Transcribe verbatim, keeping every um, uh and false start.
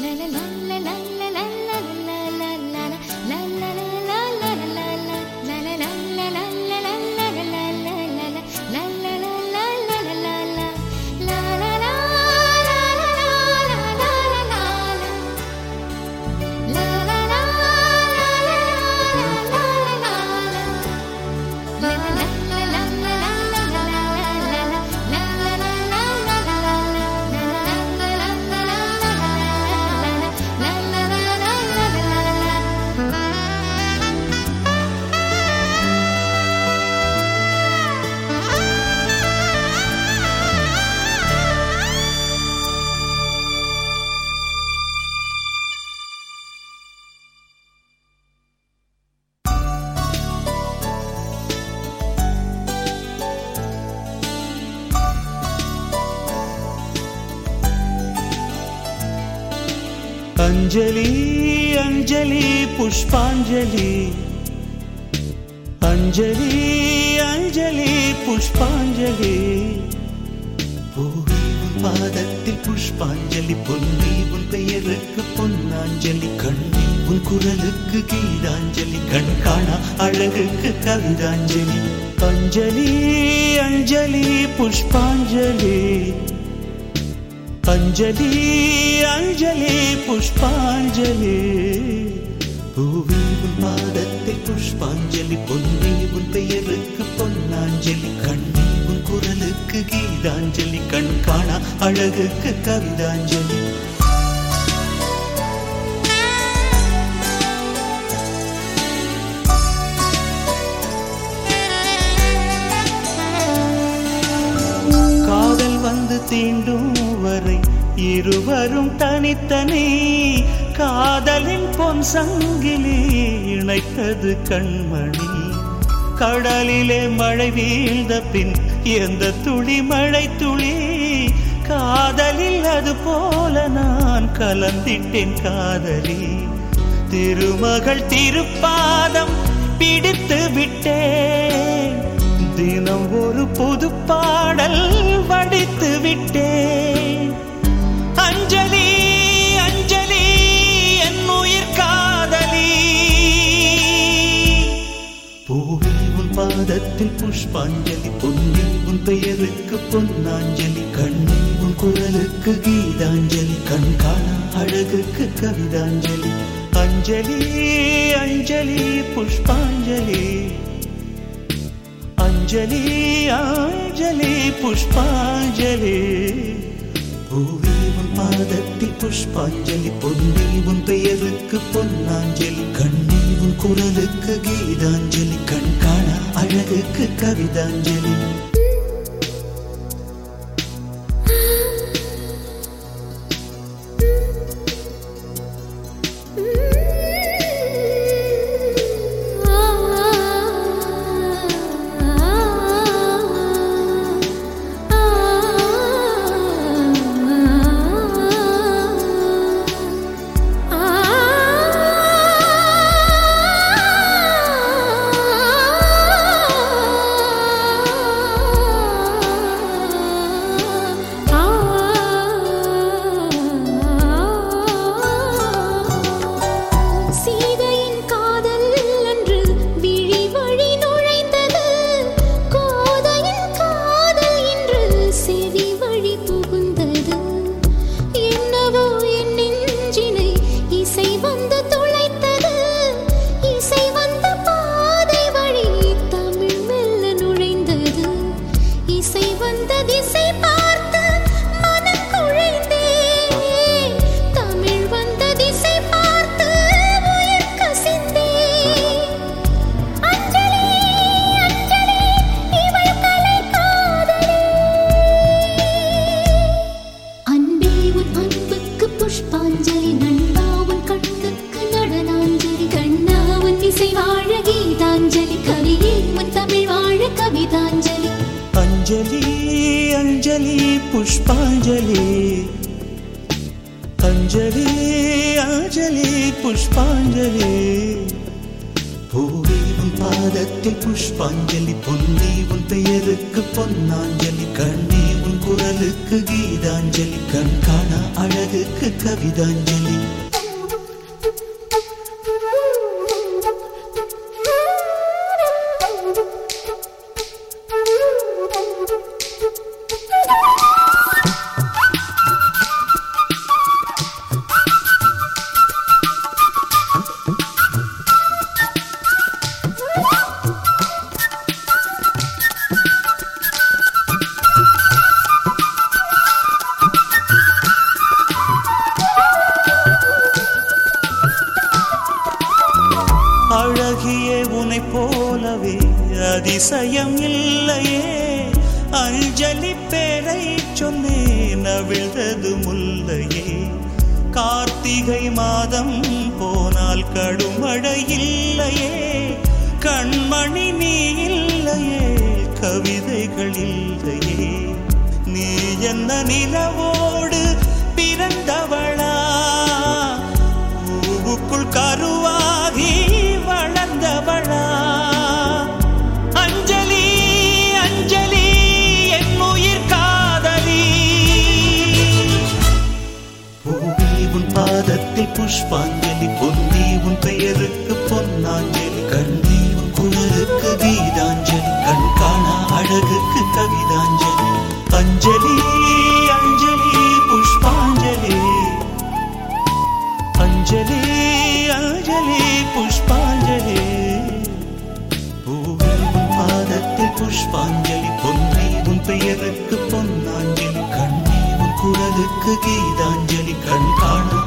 अंजलि अंजलि पुष्पांजलि अंजलि अंजलि पुष्पांजलि பூவே உன் பாதத்தில் புஷ்பாஞ்சலி பொன்னி உன் பெயருக்கு பொன்னாஞ்சலி கண்ணி உன் குரலுக்கு கீதாஞ்சலி கண் காணா அழகுக்கு கவிதாஞ்சலி अंजलि अंजलि पुष्पांजलि अंजलि अंजलि पुष्पांजलि பூவே உன் பாதத்தில் புஷ்பாஞ்சலி பொன்னி உன் பெயருக்கு பொன்னாஞ்சலி கண்ணி உன் குரலுக்கு கீதாஞ்சலி கண் காணா அழகுக்கு கவிதாஞ்சலி காதல் வந்து தீண்டும் வரை இருவரும் தனித்தனி காதலின் பொன் சங்கிலி இணைத்தது கண்மணி கடலிலே மழை வீழ்ந்த பின் எந்த துளி மழை துளி காதலில் அது போல நான் கலந்திட்டேன் காதலி திருமகள் திருப்பாதம் பிடித்து விட்டேன் தினம் ஒரு புது பாடல் வடித்து விட்டேன் अंजलि अंजलि என் உயிர் காதலி பூவே உன் பாதத்தில் புஷ்பாஞ்சலி பொன்னி உன் பெயருக்கு பொன்னாஞ்சலி கண்ணி உன் குரலுக்கு கீதாஞ்சலி கண் காணா அழகுக்கு கவிதாஞ்சலி अंजलि अंजलि पुष्पांजलि अंजलि अंजलि पुष्पांजलि பூவே உன் பாதத்தில் புஷ்பாஞ்சலி பொன்னி உன் பெயருக்கு பொன்னாஞ்சலி கண்ணி உன் குரலுக்கு கீதாஞ்சலி கண் காணா அழகுக்கு கவிதாஞ்சலி अंजलि अंजलि पुष्पांजलि अंजलि अंजलि पुष्पांजलि பூவே உன் பாதத்தில் புஷ்பாஞ்சலி பொன்னி உன் பெயருக்கு பொன்னாஞ்சலி கண்ணி உன் குரலுக்கு கீதாஞ்சலி, கண் காண அழகுக்கு கவிதாஞ்சலி. அழகியே உனை போலவே அதிசயம் இல்லையே, அஞ்சலி பேரை சொன்னேன் அவிழ்ந்தது முல்லையே. கார்த்திகை மாதம் போனால் கடுமழை இல்லையே, கண்மணி நீ இல்லையே கவிதைகள் இல்லையே. நீ என்ன நிலவோடு பிறந்தவளா, பூவுக்குள் கருவாகி வளர்ந்தவளா. அஞ்சலி அஞ்சலி என் உயிர் காதலி, பூவி உன் பாதத்தில் புஷ்பாஞ்சலி, பொன்னி உன் பெயருக்கு பொன்னாஞ்சலி, கண்ணி உன் குரலுக்கு கீதாஞ்சலி, கண் காணா அழகுக்கு கவிதாஞ்சலி. அஞ்சலி அஞ்சலி புஷ்பாஞ்சலி, அஞ்சலி அஞ்சலி புஷ்பாஞ்சலி. பூவி உன் பாதத்தில் புஷ்பாஞ்சலி, பொன்னி உன் பெயருக்கு பொன்னாஞ்சலி, கண்ணி உன் குரலுக்கு கீதாஞ்சலி, கண் காண